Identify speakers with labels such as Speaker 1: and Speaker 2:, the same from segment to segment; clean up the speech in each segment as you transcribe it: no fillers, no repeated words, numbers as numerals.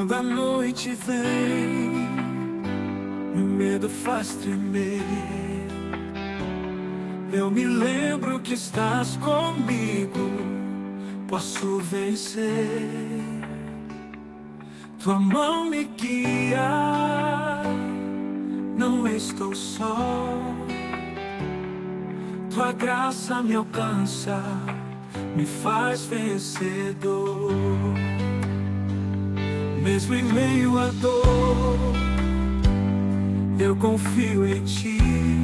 Speaker 1: Quando a noite vem, o medo faz tremer. Eu me lembro que estás comigo, posso vencer. Tua mão me guia, não estou só. Tua graça me alcança, me faz vencedor. Mesmo em meio à dor, eu confio em ti.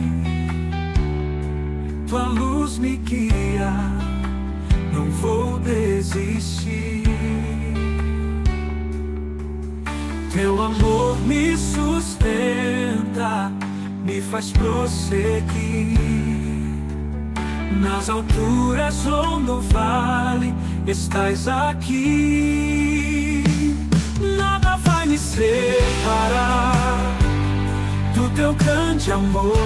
Speaker 1: Tua luz me guia, não vou desistir. Teu amor me sustenta, me faz prosseguir. Nas alturas ou no vale, estás aqui. Nada vai me separar do teu grande amor.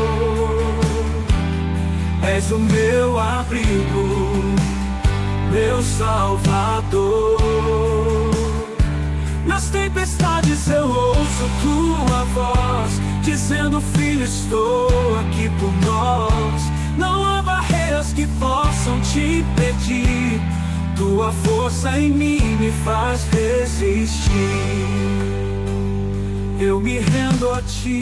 Speaker 1: És o meu abrigo, meu Salvador. Nas tempestades eu ouço tua voz, dizendo: filho, estou aqui por nós. Não há barreiras que possam te impedir. Tua força em mim me faz resistir. Eu me rendo a ti,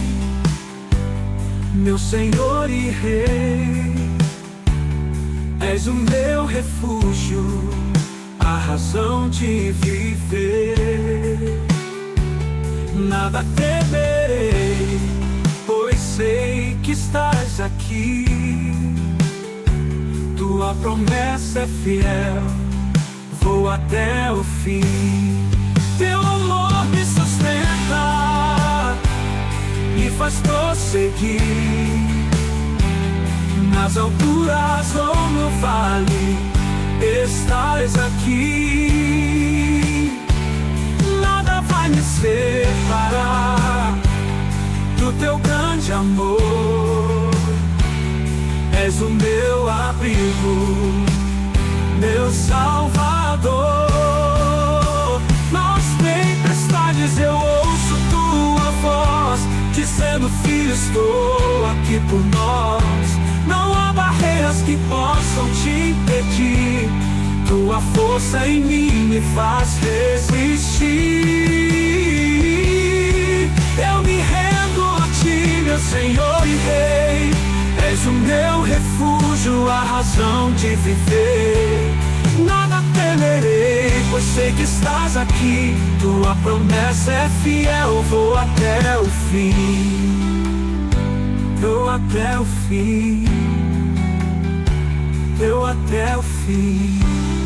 Speaker 1: meu Senhor e Rei. És o meu refúgio, a razão de viver. Nada temerei, pois sei que estás aqui. Tua promessa é fiel, vou até o fim. Teu amor me sustenta, me faz prosseguir. Nas alturas ou no vale, estás aqui. Nada vai me separar do teu grande amor. És o meu abrigo, meu Salvador. Nas tempestades eu ouço tua voz, dizendo: filho, estou aqui por nós. Não há barreiras que possam te impedir. Tua força em mim me faz resistir. Eu me rendo a ti, meu Senhor e Rei. És o meu refúgio, a razão de viver. Nada temerei, pois sei que estás aqui. Tua promessa é fiel, vou até o fim. Eu até o fim. Eu até o fim.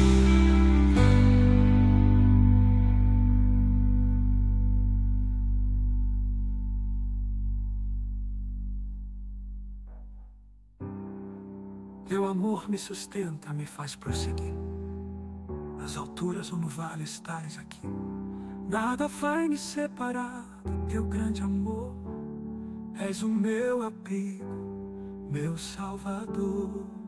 Speaker 1: Teu amor me sustenta, me faz prosseguir. Nas alturas ou no vale estás aqui. Nada vai me separar do teu grande amor. És o meu abrigo, meu Salvador.